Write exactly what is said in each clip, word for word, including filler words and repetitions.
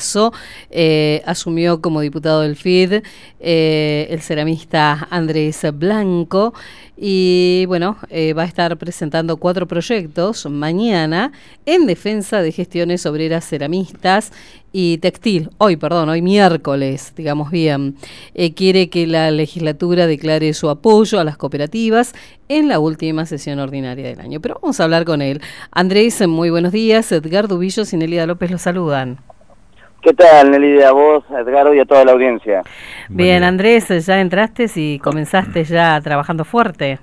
paso, eh, asumió como diputado del F I D eh, el ceramista Andrés Blanco y bueno, eh, va a estar presentando cuatro proyectos mañana en defensa de gestiones obreras ceramistas y textil. Hoy, perdón, hoy miércoles, digamos bien, eh, quiere que la legislatura declare su apoyo a las cooperativas en la última sesión ordinaria del año. Pero vamos a hablar con él. Andrés, muy buenos días. Edgardo Ubillos y Nelida López los saludan. ¿Qué tal, Nelida? A vos, a Edgardo y a toda la audiencia. Bien, Andrés, ya entraste y comenzaste ya trabajando fuerte.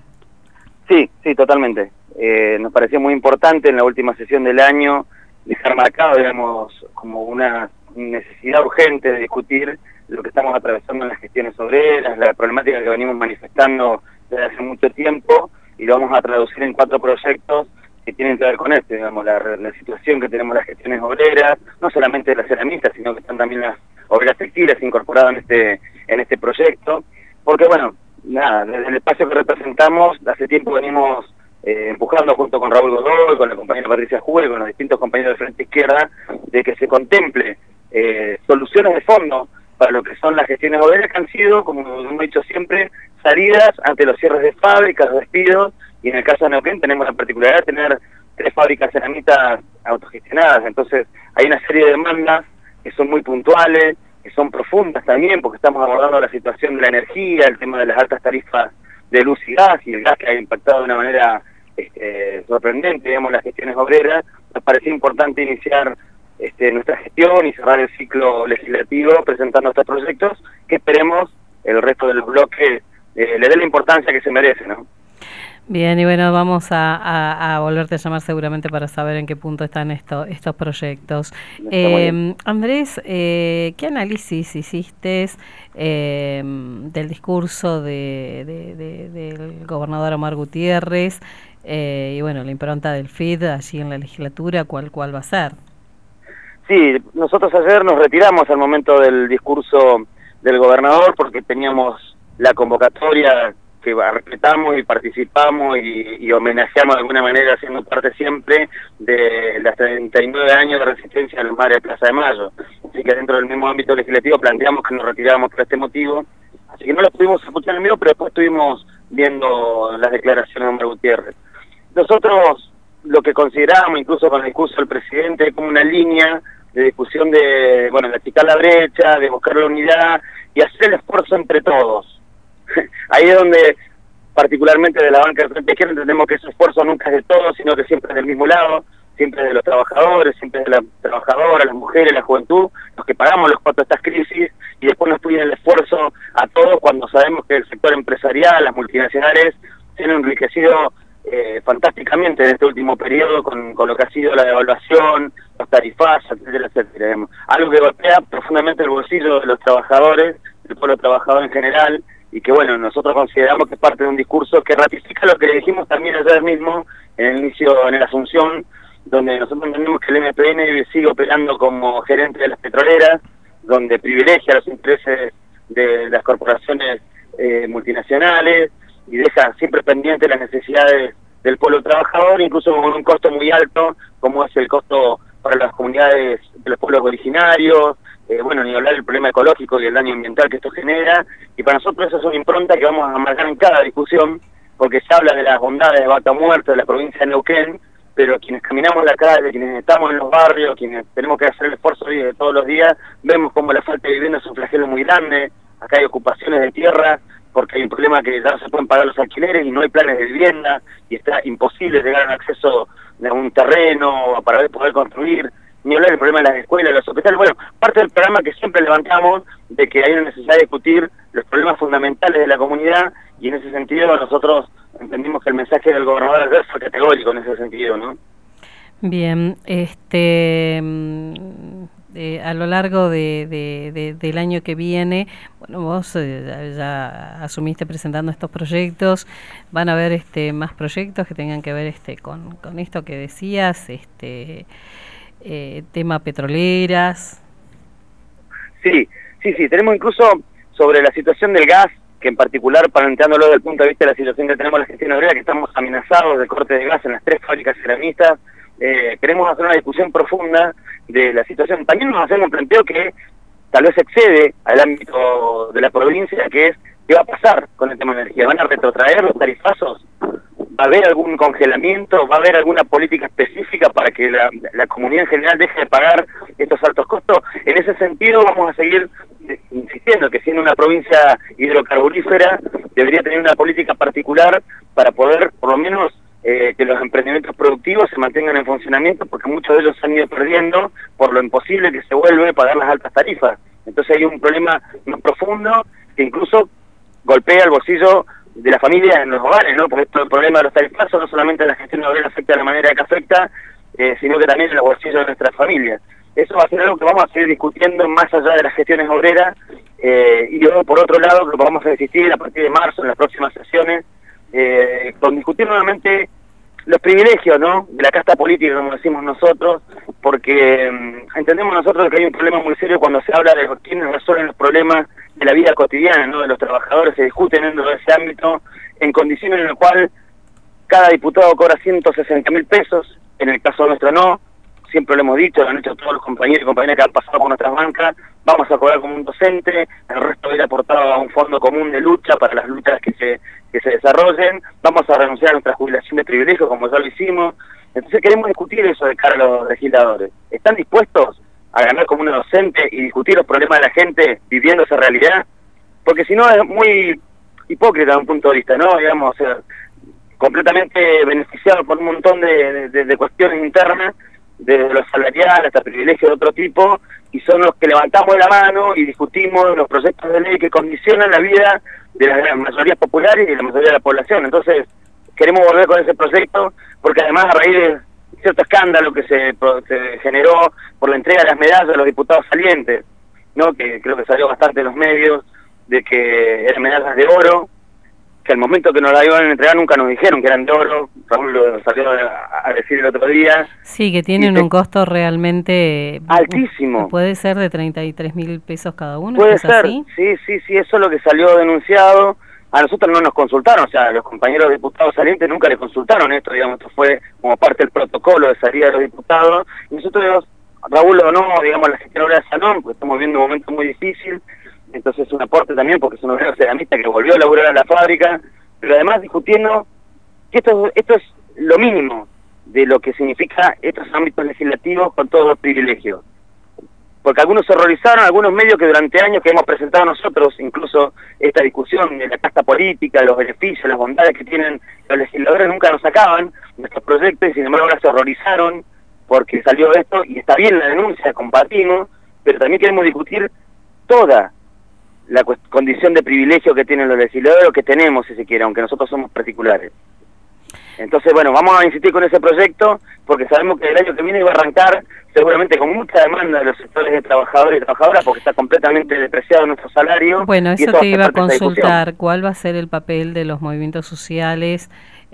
Sí, sí, totalmente. Eh, nos pareció muy importante en la última sesión del año dejar marcado, digamos, como una necesidad urgente de discutir lo que estamos atravesando en las gestiones obreras, la problemática que venimos manifestando desde hace mucho tiempo, y lo vamos a traducir en cuatro proyectos que tienen que ver con esto, digamos, la, la situación que tenemos las gestiones obreras, no solamente de las ceramistas, sino que están también las obreras textiles incorporadas en este, en este proyecto, porque bueno, nada, desde el espacio que representamos, hace tiempo venimos eh, empujando junto con Raúl Godoy, con la compañera Patricia Juez, con los distintos compañeros de Frente Izquierda, de que se contemple eh, soluciones de fondo para lo que son las gestiones obreras, que han sido, como hemos dicho siempre, salidas ante los cierres de fábricas, despidos, y en el caso de Neuquén tenemos la particularidad de tener tres fábricas ceramistas autogestionadas. Entonces hay una serie de demandas que son muy puntuales, que son profundas también, porque estamos abordando la situación de la energía, el tema de las altas tarifas de luz y gas, y el gas que ha impactado de una manera este, sorprendente, digamos, las gestiones obreras. Nos parecía importante iniciar este, nuestra gestión y cerrar el ciclo legislativo presentando estos proyectos, que esperemos el resto del bloque eh, le dé la importancia que se merece, ¿no? Bien, y bueno, vamos a, a, a volverte a llamar seguramente para saber en qué punto están esto, estos proyectos. Eh, Andrés, eh, ¿qué análisis hiciste eh, del discurso de, de, de, del gobernador Omar Gutiérrez eh, y bueno, la impronta del F I D allí en la legislatura? ¿Cuál, cuál va a ser? Sí, nosotros ayer nos retiramos al momento del discurso del gobernador porque teníamos la convocatoria que respetamos y participamos y, y homenajeamos de alguna manera, siendo parte siempre de los treinta y nueve años de resistencia a los madres de Plaza de Mayo. Así que dentro del mismo ámbito legislativo planteamos que nos retirábamos por este motivo. Así que no lo pudimos escuchar en vivo, pero después estuvimos viendo las declaraciones de Omar Gutiérrez. Nosotros lo que consideramos, incluso con el discurso del presidente, como una línea de discusión de, bueno, de achicar la brecha, de buscar la unidad y hacer el esfuerzo entre todos. Ahí es donde, particularmente de la banca de Frente Izquierda, entendemos que ese esfuerzo nunca es de todos, sino que siempre es del mismo lado, siempre es de los trabajadores, siempre es de las trabajadoras, las mujeres, la juventud, los que pagamos los costos de estas crisis, y después nos piden el esfuerzo a todos cuando sabemos que el sector empresarial, las multinacionales, se han enriquecido eh, fantásticamente en este último periodo con, con lo que ha sido la devaluación, los tarifazos, etcétera, etcétera. Digamos. Algo que golpea profundamente el bolsillo de los trabajadores, del pueblo trabajador en general, y que bueno, nosotros consideramos que es parte de un discurso que ratifica lo que le dijimos también ayer mismo en el inicio, en la Asunción, donde nosotros entendemos que el M P N sigue operando como gerente de las petroleras, donde privilegia los intereses de las corporaciones eh, multinacionales y deja siempre pendiente las necesidades del pueblo trabajador, incluso con un costo muy alto, como es el costo para las comunidades de los pueblos originarios. Eh, bueno, ni hablar del problema ecológico y el daño ambiental que esto genera, y para nosotros eso es una impronta que vamos a marcar en cada discusión, porque se habla de las bondades de Vaca Muerta, de la provincia de Neuquén, pero quienes caminamos la calle, quienes estamos en los barrios, quienes tenemos que hacer el esfuerzo de todos los días, vemos como la falta de vivienda es un flagelo muy grande. Acá hay ocupaciones de tierra, porque hay un problema que ya no se pueden pagar los alquileres y no hay planes de vivienda, y está imposible llegar a un acceso a un terreno para poder construir. Ni hablar del problema de las escuelas, de los hospitales. Bueno, parte del programa que siempre levantamos de que hay una necesidad de discutir los problemas fundamentales de la comunidad, y en ese sentido nosotros entendimos que el mensaje del gobernador ayer fue categórico en ese sentido, ¿no? Bien, este eh, a lo largo de, de, de, del año que viene, bueno, vos eh, ya asumiste presentando estos proyectos, van a haber este más proyectos que tengan que ver este con, con esto que decías, este Eh, tema petroleras. Sí, sí, sí, tenemos incluso sobre la situación del gas, que en particular, planteándolo desde el punto de vista de la situación que tenemos en la gestión obrera, que estamos amenazados de corte de gas en las tres fábricas ceramistas, eh, queremos hacer una discusión profunda de la situación. También nos hacemos un planteo que tal vez excede al ámbito de la provincia, que es qué va a pasar con el tema de energía. ¿Van a retrotraer los tarifazos? ¿Va a haber algún congelamiento? ¿Va a haber alguna política específica para que la, la comunidad en general deje de pagar estos altos costos? En ese sentido vamos a seguir insistiendo que siendo una provincia hidrocarburífera debería tener una política particular para poder por lo menos eh, que los emprendimientos productivos se mantengan en funcionamiento, porque muchos de ellos se han ido perdiendo por lo imposible que se vuelve pagar las altas tarifas. Entonces hay un problema más profundo que incluso golpea el bolsillo de la familia en los hogares, ¿no? Porque esto, el problema de los tarifazos no solamente la gestión obrera afecta de la manera que afecta, eh, sino que también en los bolsillos de nuestras familias. Eso va a ser algo que vamos a seguir discutiendo más allá de las gestiones obreras, eh, y luego por otro lado que vamos a insistir a partir de marzo en las próximas sesiones, eh, con discutir nuevamente los privilegios, ¿no?, de la casta política, como decimos nosotros, porque um, entendemos nosotros que hay un problema muy serio cuando se habla de quienes resuelven los problemas de la vida cotidiana, ¿no?, de los trabajadores, se discuten dentro de ese ámbito en condiciones en las cuales cada diputado cobra ciento sesenta mil pesos, en el caso nuestro no, siempre lo hemos dicho, lo han hecho todos los compañeros y compañeras que han pasado por nuestras bancas, vamos a cobrar como un docente, el resto va a ir aportado a un fondo común de lucha para las luchas que se que se desarrollen, vamos a renunciar a nuestra jubilación de privilegio como ya lo hicimos. Entonces queremos discutir eso de cara a los legisladores. ¿Están dispuestos a ganar como un docente y discutir los problemas de la gente viviendo esa realidad? Porque si no es muy hipócrita desde un punto de vista, ¿no? Digamos, o sea, completamente beneficiado por un montón de, de, de cuestiones internas, desde los salariales hasta privilegios de otro tipo, y son los que levantamos la mano y discutimos los proyectos de ley que condicionan la vida de las mayorías populares y de la mayoría de la población. Entonces queremos volver con ese proyecto, porque además a raíz de cierto escándalo que se, se generó por la entrega de las medallas a los diputados salientes, ¿no?, que creo que salió bastante en los medios, de que eran medallas de oro, que al momento que nos la iban a entregar nunca nos dijeron que eran de oro. Raúl lo salió a, a decir el otro día. Sí, que tienen te... un costo realmente altísimo. Puede ser de treinta y tres mil pesos cada uno. Puede ser, así? sí, sí, sí, eso es lo que salió denunciado. A nosotros no nos consultaron, o sea, los compañeros diputados salientes nunca les consultaron esto, digamos, esto fue como parte del protocolo de salida de los diputados. Y nosotros, Raúl o no, digamos, la gestión obrera Salón, porque estamos viendo un momento muy difícil. Entonces es un aporte también porque es un obrero ceramista que volvió a laburar a la fábrica, pero además discutiendo que esto, esto es lo mínimo de lo que significa estos ámbitos legislativos con todos los privilegios. Porque algunos se horrorizaron, algunos medios que durante años que hemos presentado nosotros, incluso esta discusión de la casta política, los beneficios, las bondades que tienen los legisladores, nunca nos sacaban nuestros proyectos, y sin embargo ahora se horrorizaron porque salió esto, y está bien la denuncia, compartimos, pero también queremos discutir toda la condición de privilegio que tienen los legisladores, o que tenemos, si se quiere, aunque nosotros somos particulares. Entonces, bueno, vamos a insistir con ese proyecto, porque sabemos que el año que viene va a arrancar seguramente con mucha demanda de los sectores de trabajadores y trabajadoras, porque está completamente depreciado nuestro salario. Bueno, eso te iba a consultar, ¿cuál va a ser el papel de los movimientos sociales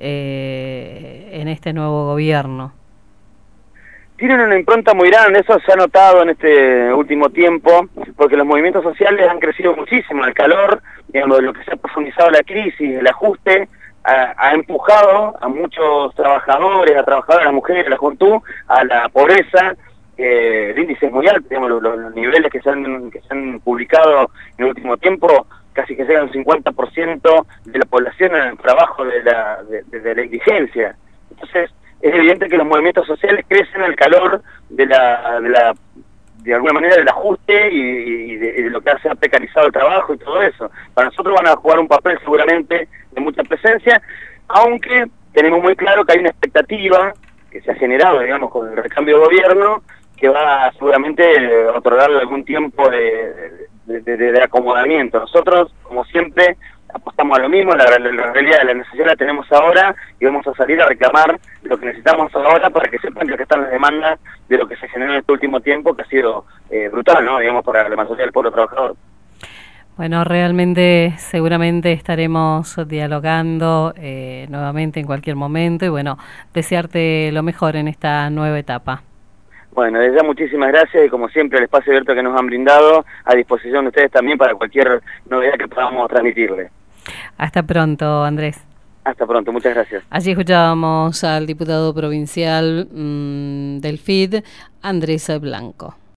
eh, en este nuevo gobierno? Tienen una impronta muy grande, eso se ha notado en este último tiempo, porque los movimientos sociales han crecido muchísimo. El calor, digamos, de lo que se ha profundizado la crisis, el ajuste, ha, ha empujado a muchos trabajadores, a trabajadoras, a las mujeres, a la juventud, a la pobreza, eh, de índices muy altos, digamos, los, los niveles que se, han, que se han publicado en el último tiempo, casi que llegan un cincuenta por ciento de la población en el trabajo de la, de, de, de la indigencia. Entonces, es evidente que los movimientos sociales crecen al calor de la, de la de alguna manera del ajuste y, y, de, y de lo que se ha precarizado el trabajo y todo eso. Para nosotros van a jugar un papel seguramente de mucha presencia, aunque tenemos muy claro que hay una expectativa que se ha generado, digamos, con el recambio de gobierno, que va a seguramente a otorgarle algún tiempo de, de, de, de acomodamiento. Nosotros, como siempre, apostamos a lo mismo, la, la, la realidad, la necesidad la tenemos ahora, y vamos a salir a reclamar lo que necesitamos ahora para que sepan que están las demandas de lo que se generó en este último tiempo, que ha sido eh, brutal, ¿no?, digamos, para la mayoría del pueblo trabajador. Bueno, realmente seguramente estaremos dialogando eh, nuevamente en cualquier momento, y bueno, desearte lo mejor en esta nueva etapa. Bueno, desde ya muchísimas gracias, y como siempre el espacio abierto que nos han brindado, a disposición de ustedes también para cualquier novedad que podamos transmitirle. Hasta pronto, Andrés. Hasta pronto, muchas gracias. Allí escuchábamos al diputado provincial mmm, del F I D, Andrés Blanco.